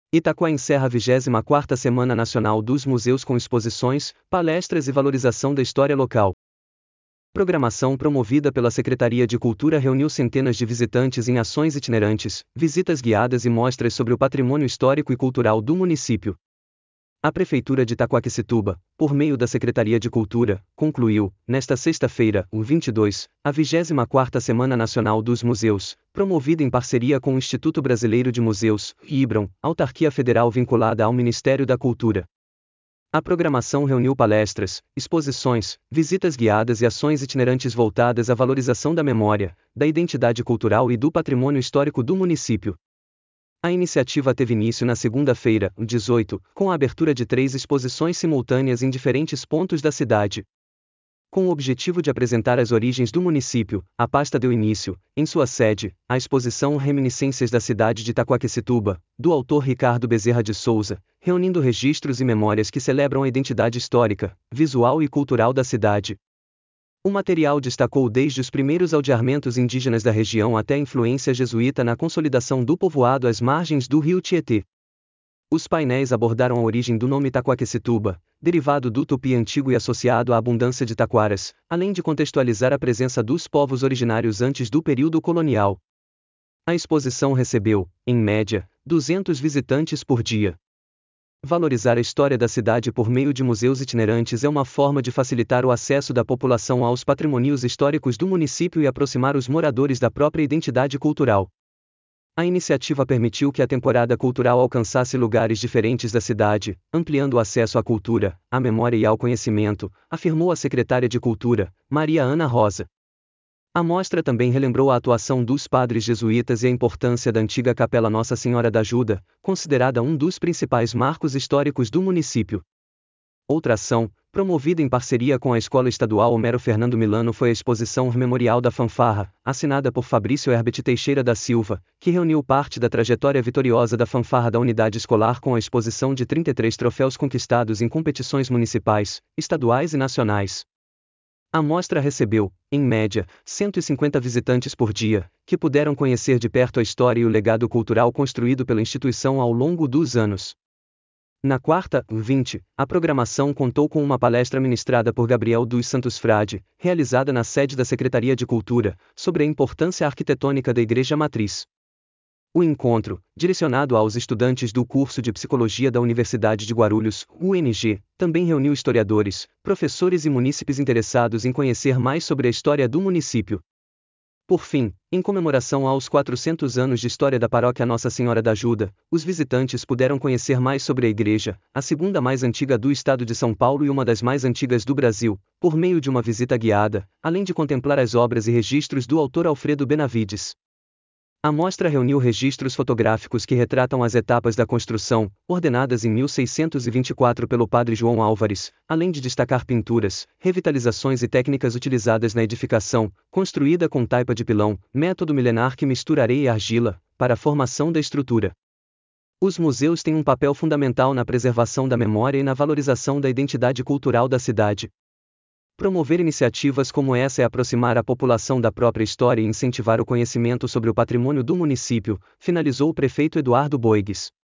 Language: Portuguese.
Itaquá encerra a 24ª Semana Nacional dos Museus com exposições, palestras e valorização da história local. Programação promovida pela Secretaria de Cultura reuniu centenas de visitantes em ações itinerantes, visitas guiadas e mostras sobre o patrimônio histórico e cultural do município. A Prefeitura de Itaquaquecetuba, por meio da Secretaria de Cultura, concluiu, nesta sexta-feira, o 22, a 24ª Semana Nacional dos Museus, promovida em parceria com o Instituto Brasileiro de Museus, IBRAM, autarquia federal vinculada ao Ministério da Cultura. A programação reuniu palestras, exposições, visitas guiadas e ações itinerantes voltadas à valorização da memória, da identidade cultural e do patrimônio histórico do município. A iniciativa teve início na segunda-feira, 18, com a abertura de 3 exposições simultâneas em diferentes pontos da cidade. Com o objetivo de apresentar as origens do município, a pasta deu início, em sua sede, à exposição Reminiscências da Cidade de Itaquaquecetuba, do autor Ricardo Bezerra de Souza, reunindo registros e memórias que celebram a identidade histórica, visual e cultural da cidade. O material destacou desde os primeiros aldeamentos indígenas da região até a influência jesuíta na consolidação do povoado às margens do rio Tietê. Os painéis abordaram a origem do nome Itaquaquecetuba, derivado do tupi antigo e associado à abundância de taquaras, além de contextualizar a presença dos povos originários antes do período colonial. A exposição recebeu, em média, 200 visitantes por dia. Valorizar a história da cidade por meio de museus itinerantes é uma forma de facilitar o acesso da população aos patrimônios históricos do município e aproximar os moradores da própria identidade cultural. A iniciativa permitiu que a temporada cultural alcançasse lugares diferentes da cidade, ampliando o acesso à cultura, à memória e ao conhecimento, afirmou a secretária de Cultura, Maria Ana Rosa. A mostra também relembrou a atuação dos padres jesuítas e a importância da antiga Capela Nossa Senhora da Ajuda, considerada um dos principais marcos históricos do município. Outra ação, promovida em parceria com a Escola Estadual Homero Fernando Milano, foi a exposição Memorial da Fanfarra, assinada por Fabrício Herbert Teixeira da Silva, que reuniu parte da trajetória vitoriosa da fanfarra da unidade escolar com a exposição de 33 troféus conquistados em competições municipais, estaduais e nacionais. A mostra recebeu, em média, 150 visitantes por dia, que puderam conhecer de perto a história e o legado cultural construído pela instituição ao longo dos anos. Na quarta, 20, a programação contou com uma palestra ministrada por Gabriel dos Santos Frade, realizada na sede da Secretaria de Cultura, sobre a importância arquitetônica da Igreja Matriz. O encontro, direcionado aos estudantes do curso de Psicologia da Universidade de Guarulhos, UNG, também reuniu historiadores, professores e munícipes interessados em conhecer mais sobre a história do município. Por fim, em comemoração aos 400 anos de história da paróquia Nossa Senhora da Ajuda, os visitantes puderam conhecer mais sobre a igreja, a segunda mais antiga do estado de São Paulo e uma das mais antigas do Brasil, por meio de uma visita guiada, além de contemplar as obras e registros do autor Alfredo Benavides. A mostra reuniu registros fotográficos que retratam as etapas da construção, ordenadas em 1624 pelo padre João Álvares, além de destacar pinturas, revitalizações e técnicas utilizadas na edificação, construída com taipa de pilão, método milenar que mistura areia e argila, para a formação da estrutura. Os museus têm um papel fundamental na preservação da memória e na valorização da identidade cultural da cidade. Promover iniciativas como essa é aproximar a população da própria história e incentivar o conhecimento sobre o patrimônio do município, finalizou o prefeito Eduardo Boigues.